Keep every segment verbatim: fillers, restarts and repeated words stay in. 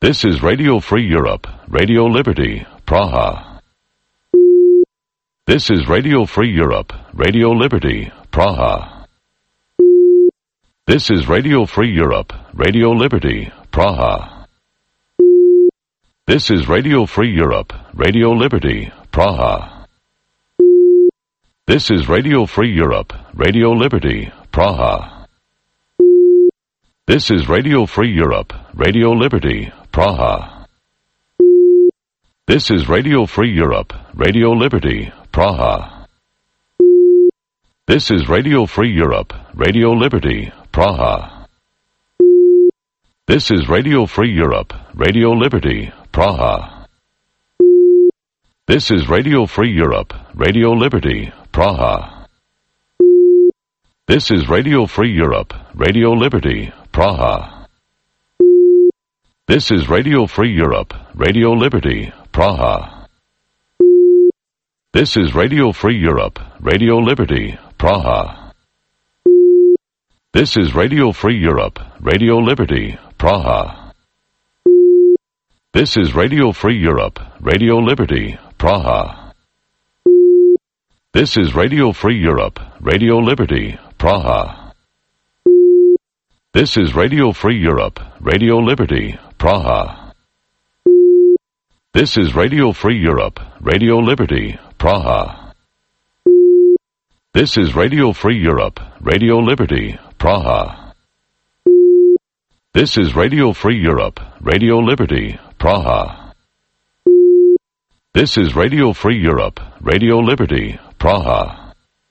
This is Radio Free Europe, Radio Liberty, Praha. This is Radio Free Europe, Radio Liberty, Praha. This is Radio Free Europe, Radio Liberty, Praha. This is Radio Free Europe, Radio Liberty, Praha. This is Radio Free Europe, Radio Liberty, Praha. This is Radio Free Europe, Radio Liberty, Praha. This is Radio Free Europe, Radio Liberty, Praha. This is Radio Free Europe, Radio Liberty, Praha. This is Radio Free Europe, Radio Liberty, Praha. This is Radio Free Europe, Radio Liberty, Praha. This is Radio Free Europe, Radio Liberty, Praha. This is Radio Free Europe, Radio Liberty, Praha. This is Radio Free Europe, Radio Liberty, Praha. This is Radio Free Europe, Radio Liberty, Praha. This is Radio Free Europe, Radio Liberty, Praha. This is Radio Free Europe, Radio Liberty, Praha. This is Radio Free Europe, Radio Liberty, Praha. This is Radio Free Europe, Radio Liberty, Praha. This is Radio Free Europe, Radio Liberty, Praha. This is Radio Free Europe, Radio Liberty, Praha. This is Radio Free Europe, Radio Liberty, Praha.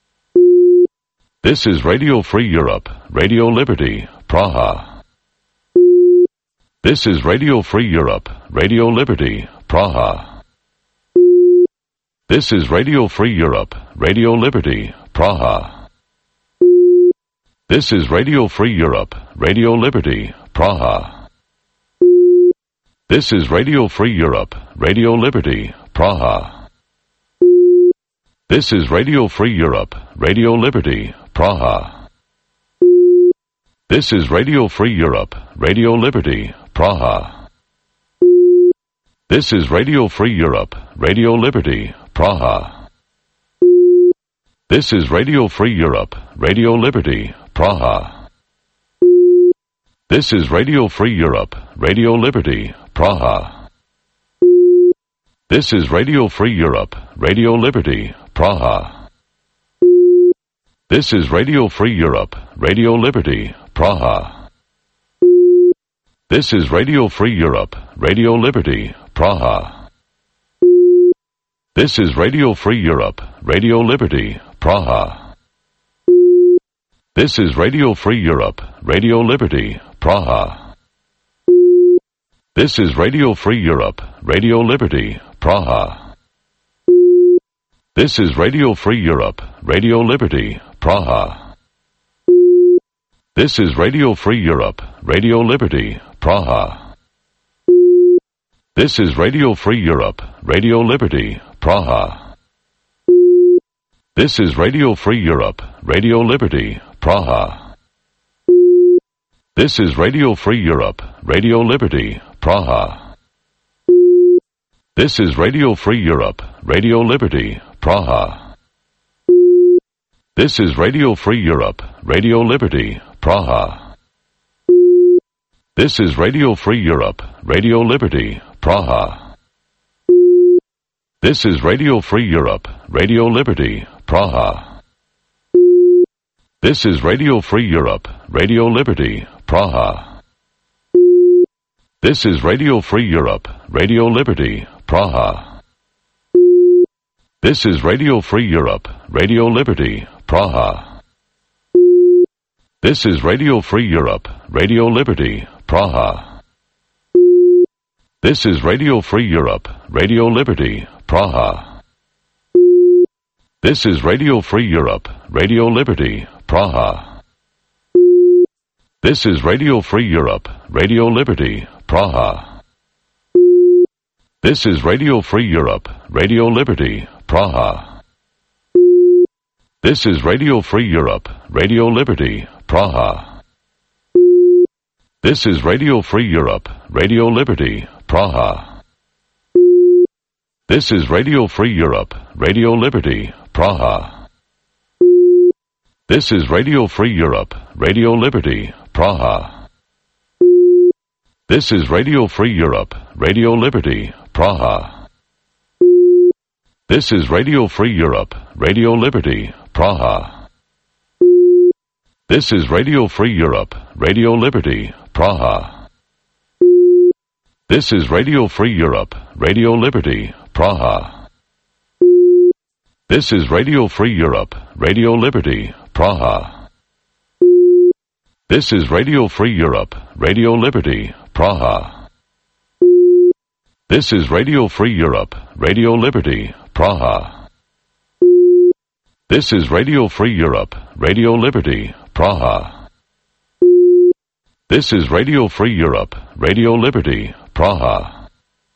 This is Radio Free Europe, Radio Liberty, Praha. This is Radio Free Europe, Radio Liberty, Praha. This is Radio Free Europe, Radio Liberty, Praha. This is Radio Free Europe, Radio Liberty, Praha. This is Radio Free Europe, Radio Liberty, Praha. This is Radio Free Europe, Radio Liberty, Praha. This is Radio Free Europe, Radio Liberty, Praha. This is Radio Free Europe, Radio Liberty, Praha. This is Radio Free Europe, Radio Liberty, Praha. This is Radio Free Europe, Radio Liberty, Praha. This is Radio Free Europe, Radio Liberty, Praha. This is Radio Free Europe, Radio Liberty, Praha. This is Radio Free Europe, Radio Liberty, Praha. This is Radio Free Europe, Radio Liberty, Praha. This is Radio Free Europe, Radio Liberty, Praha. This is Radio Free Europe, Radio Liberty, Praha. This is Radio Free Europe, Radio Liberty, Praha. This is Radio Free Europe, Radio Liberty, Praha. This is Radio Free Europe, Radio Liberty, Praha. This is Radio Free Europe, Radio Liberty, Praha. This is Radio Free Europe, Radio Liberty, Praha. This is Radio Free Europe, Radio Liberty, Praha. This is Radio Free Europe, Radio Liberty, Praha. This is Radio Free Europe, Radio Liberty, Praha. This is Radio Free Europe, Radio Liberty, Praha. This is Radio Free Europe, Radio Liberty, Praha. This is Radio Free Europe, Radio Liberty, Praha. This is Radio Free Europe, Radio Liberty, Praha. This is Radio Free Europe, Radio Liberty, Praha. This is Radio Free Europe, Radio Liberty, Praha. This is Radio Free Europe, Radio Liberty, Praha. This is Radio Free Europe, Radio Liberty, Praha. This is Radio Free Europe, Radio Liberty, Praha. This is Radio Free Europe, Radio Liberty, Praha. This is Radio Free Europe, Radio Liberty, Praha. This is Radio Free Europe, Radio Liberty, Praha. This is Radio Free Europe, Radio Liberty, Praha. This is Radio Free Europe, Radio Liberty, Praha. This is Radio Free Europe, Radio Liberty, Praha. This is Radio Free Europe, Radio Liberty, Praha. This is Radio Free Europe, Radio Liberty, Praha. This is Radio Free Europe, Radio Liberty, Praha. This is Radio Free Europe, Radio Liberty, Praha. This is Radio Free Europe, Radio Liberty, Praha. This is Radio Free Europe, Radio Liberty, Praha. This is Radio Free Europe, Radio Liberty, Praha.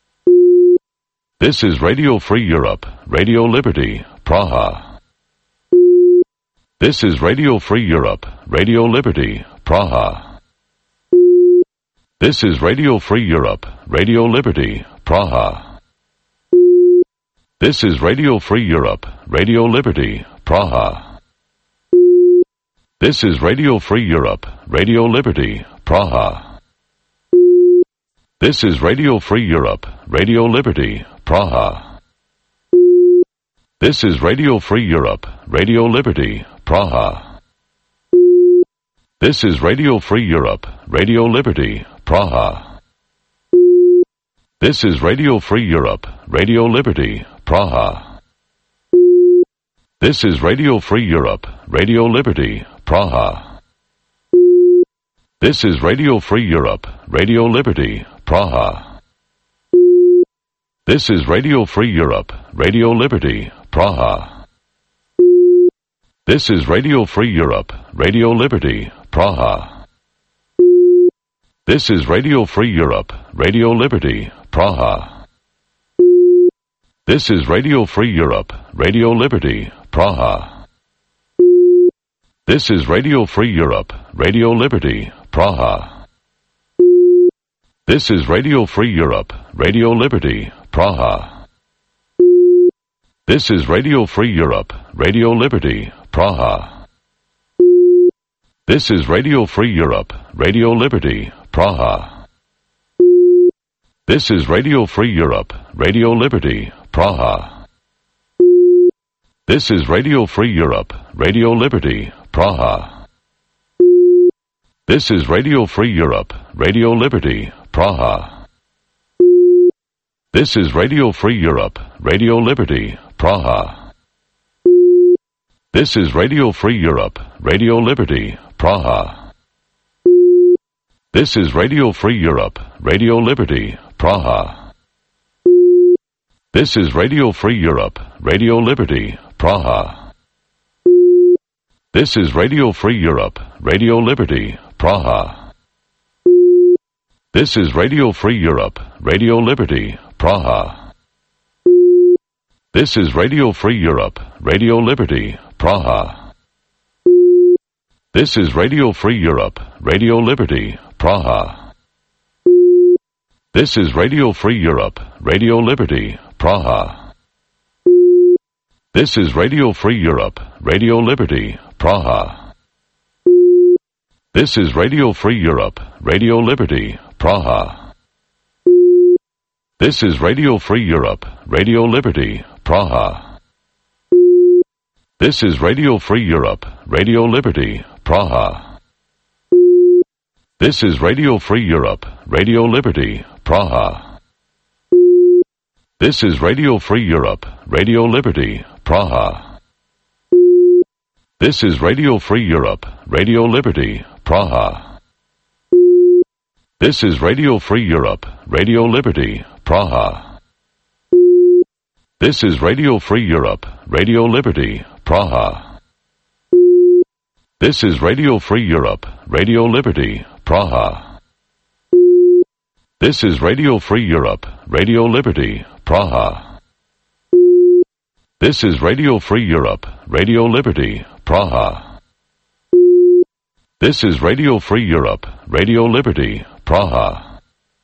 This is Radio Free Europe, Radio Liberty, Praha. This is Radio Free Europe, Radio Liberty, Praha. This is Radio Free Europe, Radio Liberty, Praha. This is Radio Free Europe, Radio Liberty, Praha. This is Radio Free Europe, Radio Liberty, Praha. This is Radio Free Europe, Radio Liberty, Praha. This is Radio Free Europe, Radio Liberty, Praha. This is Radio Free Europe, Radio Liberty, Praha. This is Radio Free Europe, Radio Liberty, Praha. This is Radio Free Europe, Radio Liberty, Praha. This is Radio Free Europe, Radio Liberty, Praha. This is Radio Free Europe, Radio Liberty, Praha. This is Radio Free Europe, Radio Liberty, Praha. This is Radio Free Europe, Radio Liberty, Praha. This is Radio Free Europe, Radio Liberty, Praha. This is Radio Free Europe, Radio Liberty, Praha. This is Radio Free Europe, Radio Liberty, Praha. This is Radio Free Europe, Radio Liberty, Praha. This is Radio Free Europe, Radio Liberty, Praha. This is Radio Free Europe, Radio Liberty, Praha. This is Radio Free Europe, Radio Liberty, Praha. This is Radio Free Europe, Radio Liberty, Praha. This is Radio Free Europe, Radio Liberty, Praha. This is Radio Free Europe, Radio Liberty, Praha. This is Radio Free Europe, Radio Liberty, Praha. This is Radio Free Europe, Radio Liberty, Praha. This is Radio Free Europe, Radio Liberty, Praha. This is Radio Free Europe, Radio Liberty, Praha. This is Radio Free Europe, Radio Liberty, Praha. This is Radio Free Europe, Radio Liberty, Praha. This is Radio Free Europe, Radio Liberty, Praha. This is Radio Free Europe, Radio Liberty, Praha. This is Radio Free Europe, Radio Liberty, Praha. This is Radio Free Europe, Radio Liberty, Praha. This is Radio Free Europe, Radio Liberty, Praha. This is Radio Free Europe, Radio Liberty, Praha. This is Radio Free Europe, Radio Liberty, Praha. This is Radio Free Europe, Radio Liberty, Praha. This is Radio Free Europe, Radio Liberty, Praha. This is Radio Free Europe, Radio Liberty, Praha. This is Radio Free Europe, Radio Liberty, Praha. This is Radio Free Europe, Radio Liberty, Praha. This is Radio Free Europe, Radio Liberty, Praha. This is Radio Free Europe, Radio Liberty, Praha.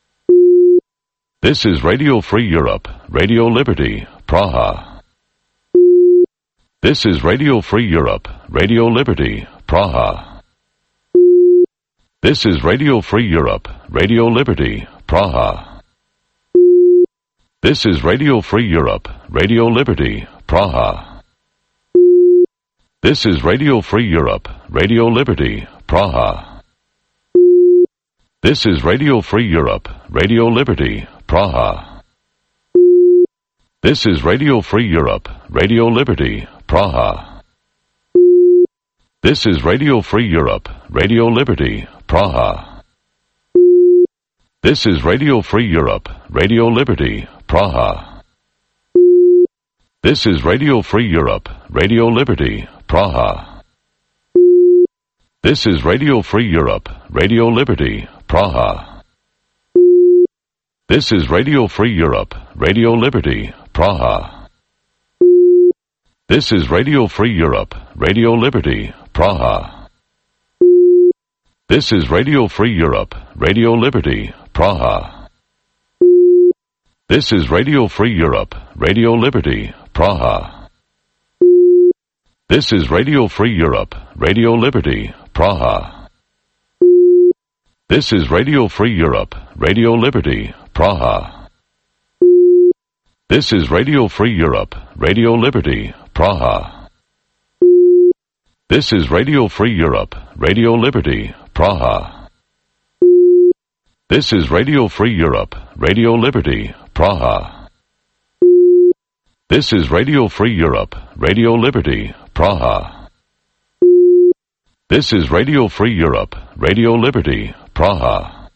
This is Radio Free Europe, Radio Liberty, Praha. This is Radio Free Europe, Radio Liberty, Praha. This is Radio Free Europe, Radio Liberty, Praha. This is Radio Free Europe, Radio Liberty, Praha. This is Radio Free Europe, Radio Liberty, Praha. This is Radio Free Europe, Radio Liberty, Praha. This is Radio Free Europe, Radio Liberty, Praha. This is Radio Free Europe, Radio Liberty, Praha. This is Radio Free Europe, Radio Liberty, Praha. This is Radio Free Europe, Radio Liberty, Praha. This is Radio Free Europe, Radio Liberty, Praha. This is Radio Free Europe, Radio Liberty, Praha. This is Radio Free Europe, Radio Liberty, Praha. This is Radio Free Europe, Radio Liberty, Praha. This is Radio Free Europe, Radio Liberty, Praha. This is Radio Free Europe, Radio Liberty, Praha. This is Radio Free Europe, Radio Liberty, Praha. This is Radio Free Europe, Radio Liberty, Praha. This is Radio Free Europe, Radio Liberty, Praha. This is Radio Free Europe, Radio Liberty, Praha. This is Radio Free Europe, Radio Liberty, Praha. This is Radio Free Europe, Radio Liberty, Praha.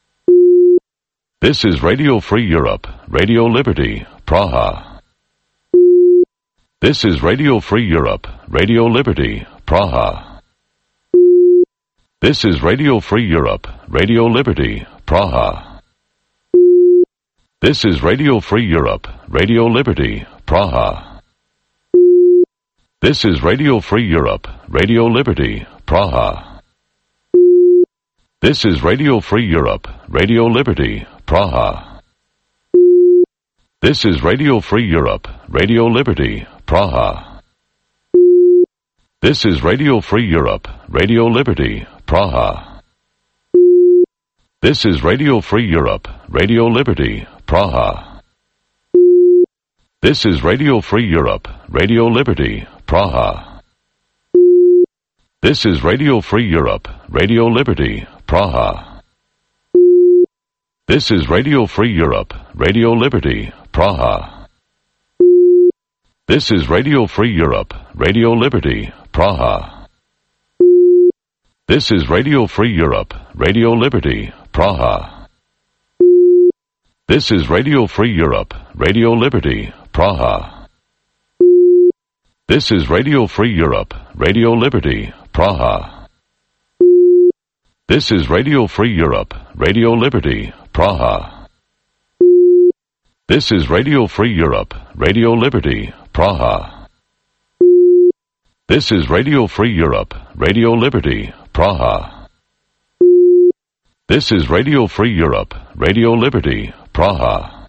This is Radio Free Europe, Radio Liberty, Praha. This is Radio Free Europe, Radio Liberty, Praha. This is Radio Free Europe, Radio Liberty, Praha. This is Radio Free Europe, Radio Liberty, Praha. This is Radio Free Europe, Radio Liberty, Praha. This is Radio Free Europe, Radio Liberty, Praha. This is Radio Free Europe, Radio Liberty, Praha. This is Radio Free Europe, Radio Liberty, Praha. This is Radio Free Europe, Radio Liberty, Praha. This is Radio Free Europe, Radio Liberty, Praha. This is Radio Free Europe, Radio Liberty, Praha. This is Radio Free Europe, Radio Liberty, Praha. This is Radio Free Europe, Radio Liberty, Praha. This is Radio Free Europe, Radio Liberty, Praha. This is Radio Free Europe, Radio Liberty, Praha. This is Radio Free Europe, Radio Liberty, Praha. This is Radio Free Europe, Radio Liberty, Praha. This is Radio Free Europe, Radio Liberty, Praha. This is Radio Free Europe, Radio Liberty, Praha. This is Radio Free Europe, Radio Liberty, Praha.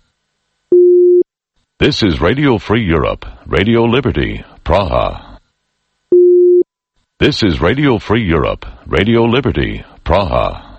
This is Radio Free Europe, Radio Liberty, Praha. This is Radio Free Europe, Radio Liberty, Praha.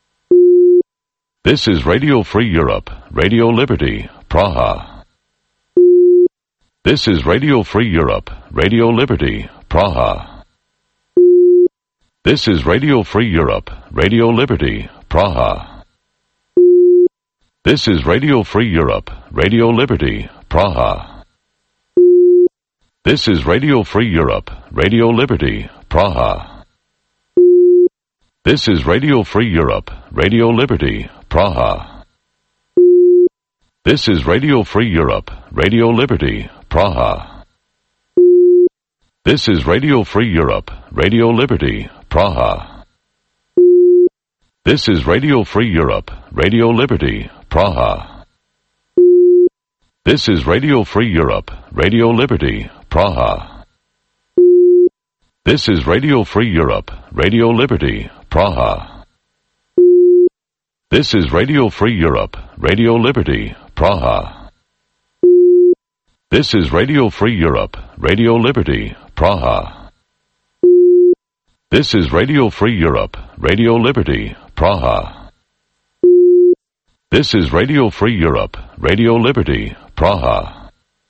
This is Radio Free Europe, Radio Liberty, Praha. This is Radio Free Europe, Radio Liberty, Praha. This is Radio Free Europe, Radio Liberty, Praha. This is Radio Free Europe, Radio Liberty, Praha. This is Radio Free Europe, Radio Liberty, Praha. This is Radio Free Europe, Radio Liberty, Praha. This is Radio Free Europe, Radio Liberty, Praha. This is Radio Free Europe, Radio Liberty, Praha. This is Radio Free Europe, Radio Liberty, Praha. This is Radio Free Europe, Radio Liberty, Praha. This is Radio Free Europe, Radio Liberty, Praha. This is Radio Free Europe, Radio Liberty, Praha. This is Radio Free Europe, Radio Liberty, Praha. This is Radio Free Europe, Radio Liberty, Praha. This is Radio Free Europe, Radio Liberty, Praha.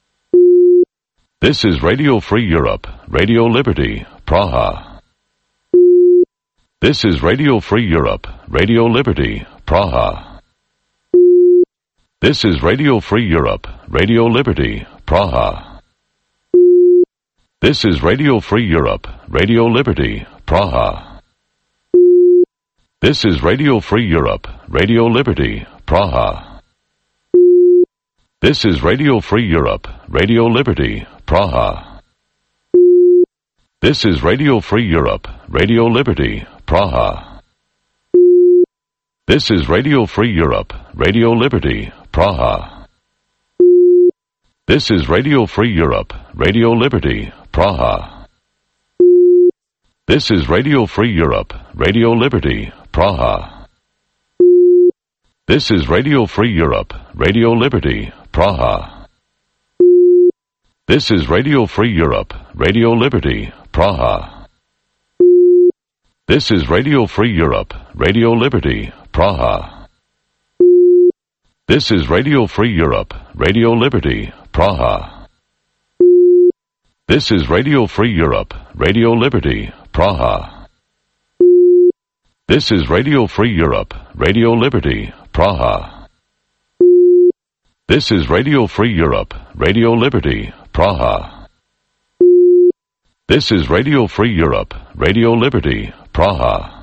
This is Radio Free Europe, Radio Liberty, Praha. This is Radio Free Europe, Radio Liberty, Praha. This is Radio Free Europe, Radio Liberty, Praha. This is Radio Free Europe, Radio Liberty, Praha. This is Radio Free Europe, Radio Liberty, Praha. This is Radio Free Europe, Radio Liberty, Praha. This is Radio Free Europe, Radio Liberty, Praha. This is Radio Free Europe, Radio Liberty, Praha. This is Radio Free Europe, Radio Liberty, Praha. This is Radio Free Europe, Radio Liberty, Praha. This is Radio Free Europe, Radio Liberty, Praha. This is Radio Free Europe, Radio Liberty, Praha. This is Radio Free Europe, Radio Liberty, Praha. This is Radio Free Europe, Radio Liberty, Praha. This is Radio Free Europe, Radio Liberty, Praha. This is Radio Free Europe, Radio Liberty, Praha. This is Radio Free Europe, Radio Liberty, Praha. This is Radio Free Europe, Radio Liberty, Praha.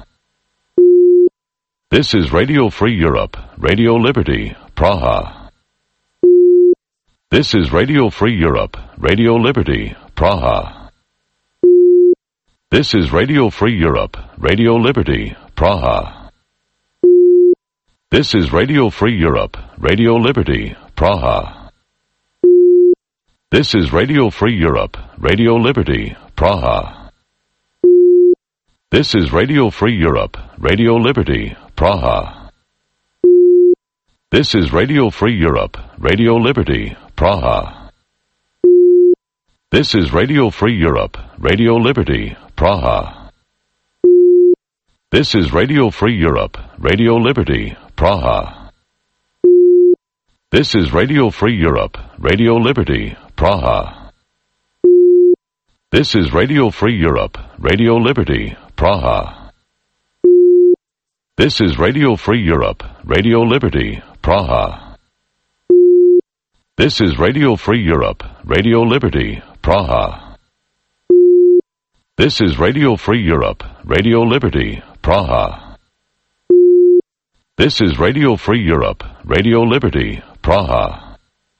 This is Radio Free Europe, Radio Liberty, Praha. This is Radio Free Europe, Radio Liberty, Praha. This is Radio Free Europe, Radio Liberty, Praha. This is Radio Free Europe, Radio Liberty, Praha. This is Radio Free Europe, Radio Liberty, Praha. This is Radio Free Europe, Radio Liberty, Praha. This is Radio Free Europe, Radio Liberty, Praha. This is Radio Free Europe, Radio Liberty, Praha. This is Radio Free Europe, Radio Liberty, Praha. This is Radio Free Europe, Radio Liberty, Praha. This is Radio Free Europe, Radio Liberty, Praha. This is Radio Free Europe, Radio Liberty, Praha. This is Radio Free Europe, Radio Liberty, Praha. This is Radio Free Europe, Radio Liberty, Praha. This is Radio Free Europe, Radio Liberty, Praha.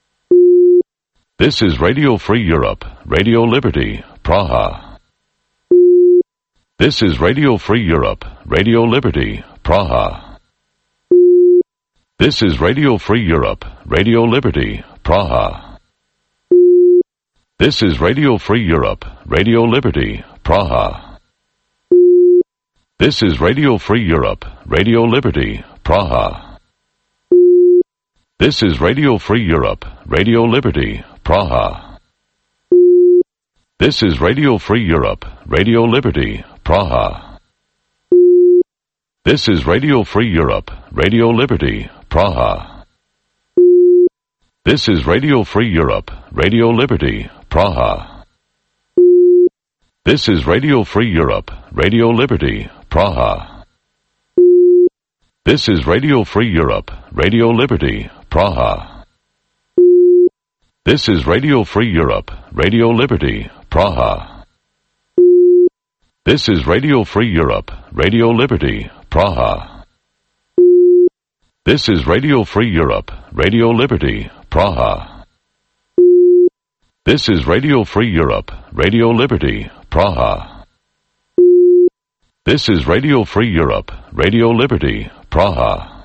This is Radio Free Europe, Radio Liberty, Praha. This is Radio Free Europe, Radio Liberty, Praha. This is Radio Free Europe, Radio Liberty, Praha. This is Radio Free Europe, Radio Liberty, Praha. This is Radio Free Europe, Radio Liberty, Praha. This is Radio Free Europe, Radio Liberty, Praha. This is Radio Free Europe, Radio Liberty, Praha. This is Radio Free Europe, Radio Liberty, Praha. This is Radio Free Europe, Radio Liberty, Praha. This is Radio Free Europe, Radio Liberty, Praha. This is Radio Free Europe, Radio Liberty, Praha. This is Radio Free Europe, Radio Liberty, Praha. This is Radio Free Europe, Radio Liberty, Praha. This is Radio Free Europe, Radio Liberty, Praha. This is Radio Free Europe, Radio Liberty, Praha. This is Radio Free Europe, Radio Liberty, Praha.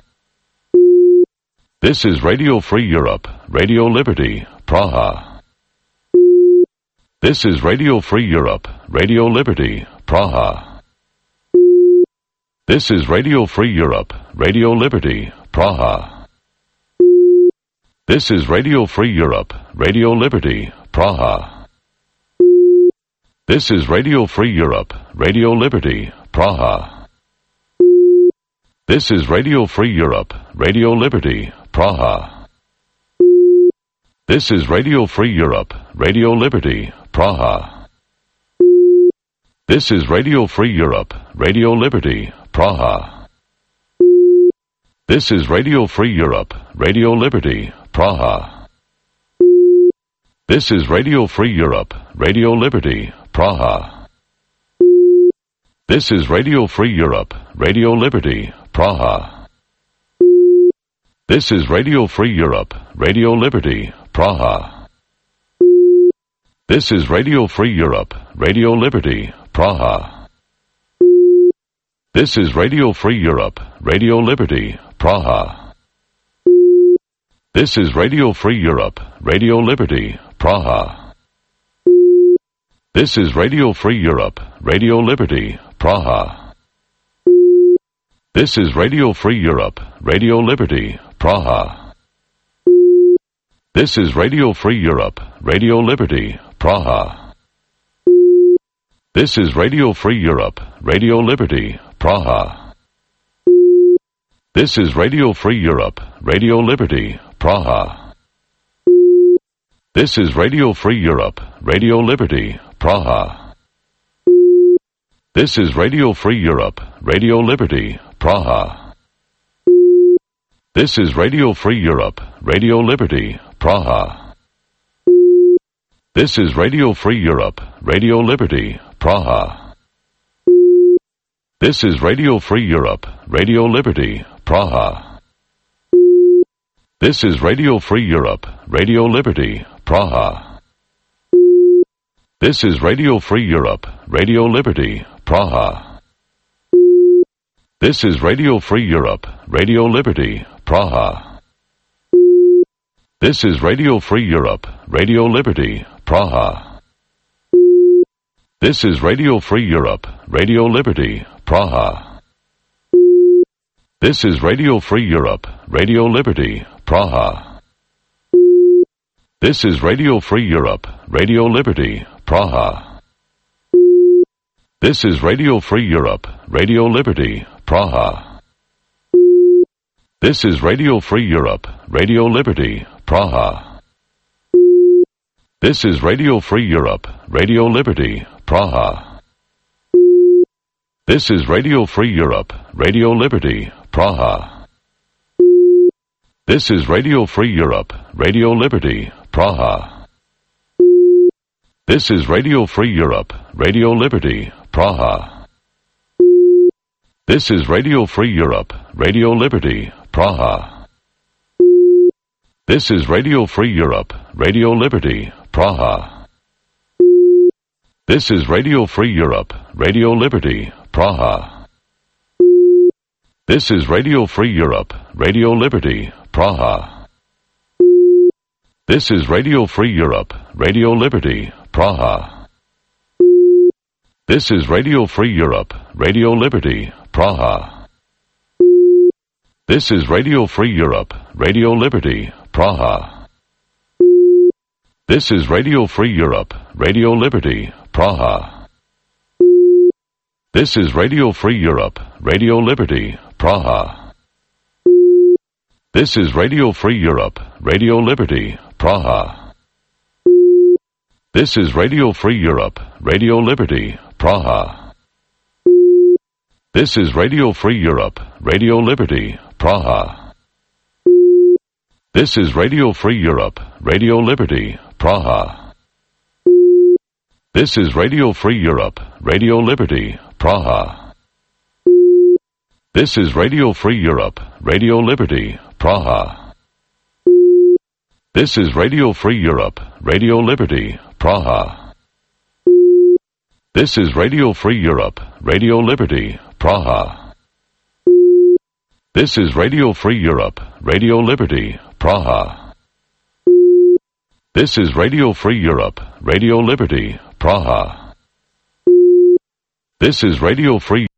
This is Radio Free Europe, Radio Liberty, Praha. This is Radio Free Europe, Radio Liberty, Praha. This is Radio Free Europe, Radio Liberty, Praha. This is Radio Free Europe, Radio Liberty, Praha. This is Radio Free Europe, Radio Liberty, Praha. This is Radio Free Europe, Radio Liberty, Praha. This is Radio Free Europe, Radio Liberty, Praha. This is Radio Free Europe, Radio Liberty, Praha. This is Radio Free Europe, Radio Liberty, Praha. This is Radio Free Europe, Radio Liberty, Praha. This is Radio Free Europe, Radio Liberty, Praha. This is Radio Free Europe, Radio Liberty, Praha. This is Radio Free Europe, Radio Liberty, Praha. This is Radio Free Europe, Radio Liberty, Praha. This is Radio Free Europe, Radio Liberty, Praha. This is Radio Free Europe, Radio Liberty, Praha. This is Radio Free Europe, Radio Liberty, Praha. This is Radio Free Europe, Radio Liberty, Praha. This is Radio Free Europe, Radio Liberty, Praha. This is Radio Free Europe, Radio Liberty, Praha. This is Radio Free Europe, Radio Liberty, Praha. This is Radio Free Europe, Radio Liberty, Praha. This is Radio Free Europe, Radio Liberty, Praha. This is Radio Free Europe, Radio Liberty, Praha. This is Radio Free Europe, Radio Liberty, Praha. This is Radio Free Europe, Radio Liberty, Praha. This is Radio Free Europe, Radio Liberty, Praha. This is Radio Free Europe, Radio Liberty, Praha. This is Radio Free Europe, Radio Liberty, Praha. This is Radio Free Europe, Radio Liberty, Praha. This is Radio Free Europe, Radio Liberty, Praha. This is Radio Free Europe, Radio Liberty, Praha. This is Radio Free Europe, Radio Liberty, Praha. This is Radio Free Europe, Radio Liberty, Praha. This is Radio Free Europe, Radio Liberty, Praha. This is Radio Free Europe, Radio Liberty, Praha. This is Radio Free Europe, Radio Liberty, Praha. This is Radio Free Europe, Radio Liberty, Praha. This is Radio Free Europe, Radio Liberty, Praha. This is Radio Free Europe, Radio Liberty, Praha. This is Radio Free Europe, Radio Liberty, Praha. This is Radio Free Europe, Radio Liberty, Praha. This is Radio Free Europe, Radio Liberty, Praha. This is Radio Free Europe, Radio Liberty, Praha. This is Radio Free Europe, Radio Liberty, Praha. This is Radio Free Europe, Radio Liberty, Praha. This is Radio Free Europe, Radio Liberty, Praha. This is Radio Free Europe, Radio Liberty, Praha. This is Radio Free Europe, Radio Liberty, Praha. This is Radio Free Europe, Radio Liberty, Praha. This is Radio Free Europe, Radio Liberty, Praha. This is Radio Free Europe, Radio Liberty, Praha. This is Radio Free Europe, Radio Liberty, Praha. This is Radio Free Europe, Radio Liberty, Praha. This is Radio Free Europe, Radio Liberty, Praha. This is Radio Free Europe, Radio Liberty, Praha. This is Radio Free Europe, Radio Liberty, Praha. This is Radio Free